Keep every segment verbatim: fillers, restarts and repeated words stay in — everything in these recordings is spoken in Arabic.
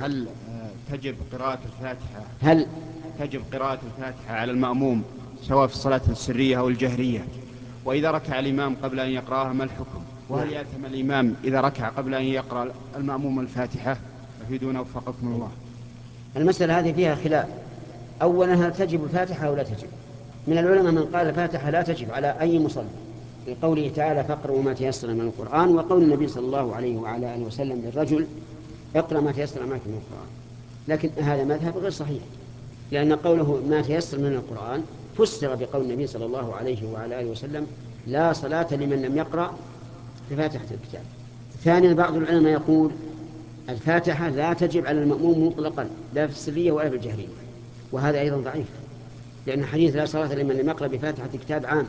هل تجب قراءة الفاتحة هل تجب قراءة الفاتحة على المأموم سواء في الصلاة السرية أو الجهرية؟ وإذا ركع الإمام قبل أن يقرأها ما الحكم؟ وهل نعم. يأثم الإمام إذا ركع قبل أن يقرأ المأموم الفاتحة؟ أفيدونا وفقكم الله. المسألة هذه فيها خلاف. أولا، هل تجب الفاتحة أو لا تجب؟ من العلماء من قال الفاتحة لا تجب على أي مصلي، لقوله تعالى فاقرؤوا ما تيسر من القرآن، وقول النبي صلى الله عليه وعلى آله وسلم للرجل اقرأ ما تيسر معك من القرآن. لكن هذا مذهب غير صحيح، لأن قوله ما تيسر من القرآن فسر بقول النبي صلى الله عليه وعلى آله وسلم لا صلاة لمن لم يقرأ بفاتحة الكتاب. ثانيا، بعض العلماء يقول الفاتحة لا تجب على المأموم مطلقا، لا في السرية ولا في الجهرية، وهذا أيضا ضعيف، لأن حديث لا صلاة لمن لم يقرأ بفاتحة الكتاب عام.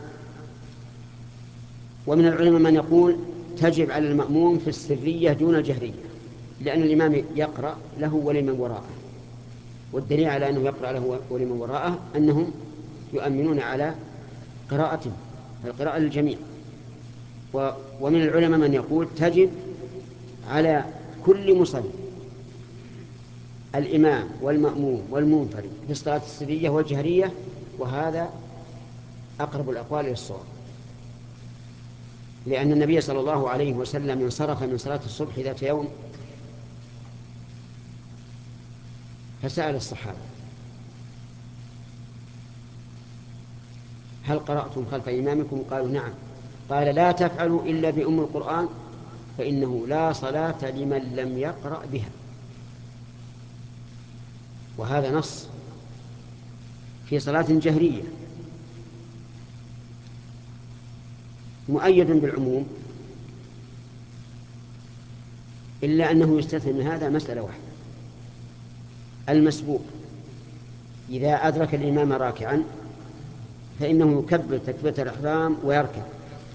ومن العلماء من يقول تجب على المأموم في السرية دون الجهرية، لأن الإمام يقرأ له ولمن وراءه، والدليل على أنه يقرأ له ولمن وراءه أنهم يؤمنون على قراءته، القراءة للجميع. ومن العلماء من يقول تجب على كل مصلي، الإمام والمأموم والمنفرد، في الصلاة السرية والجهرية، وهذا أقرب الأقوال إلى الصواب، لأن النبي صلى الله عليه وسلم انصرف من صلاة الصبح ذات يوم فسأل الصحابة هل قرأتم خلف إمامكم؟ قالوا نعم. قال لا تفعلوا إلا بأم القرآن فإنه لا صلاة لمن لم يقرأ بها. وهذا نص في صلاة جهرية مؤيد بالعموم، إلا أنه يستثنى من هذا مسألة واحدة: المسبوق إذا أدرك الإمام راكعا فإنه يكبر تكبيرة الإحرام ويركع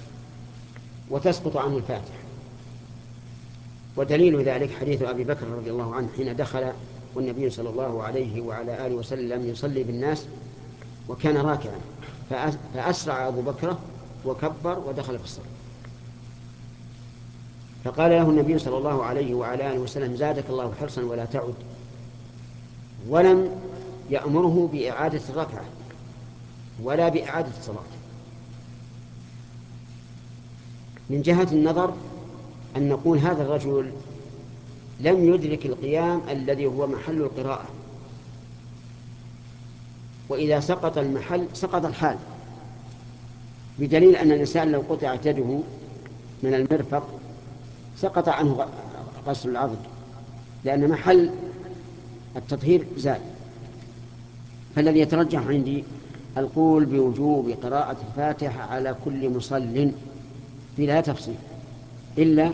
وتسقط عنه الفاتحة. ودليل ذلك حديث أبي بكر رضي الله عنه حين دخل والنبي صلى الله عليه وعلى آله وسلم يصلي بالناس وكان راكعا، فأسرع أبو بكر وكبر ودخل في الصلاة، فقال له النبي صلى الله عليه وعلى آله وسلم زادك الله حرصا ولا تعد، ولم يأمره بإعادة الركعة ولا بإعادة الصلاة. من جهة النظر أن نقول هذا الرجل لم يدرك القيام الذي هو محل القراءة، وإذا سقط المحل سقط الحال، بدليل أن الإنسان لو قطعت يده من المرفق سقط عنه غسل العضد، لأن محل التطهير زال. فالذي يترجح عندي القول بوجوب قراءة الفاتحة على كل مصل بلا تفصيل، إلا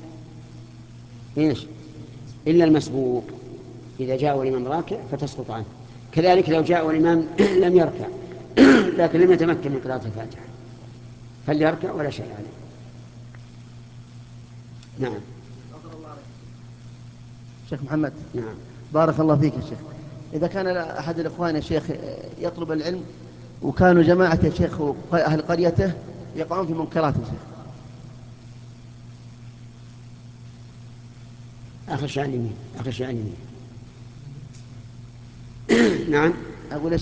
إيش؟ إلا المسبوق إذا جاء الإمام راكع فتسقط عنه. كذلك لو جاء الإمام لم يركع لكن لم يتمكن من قراءة الفاتحة فليركع ولا شيء عليه. نعم. شيخ محمد. نعم. بارك الله فيك يا شيخ. إذا كان أحد الإخوان يا شيخ يطلب العلم وكانوا جماعة يا شيخ أهل قريته يقعون في منكرات يا شيخ. آخر شيء عن يمين آخر شيء عن يمين نعم. أقول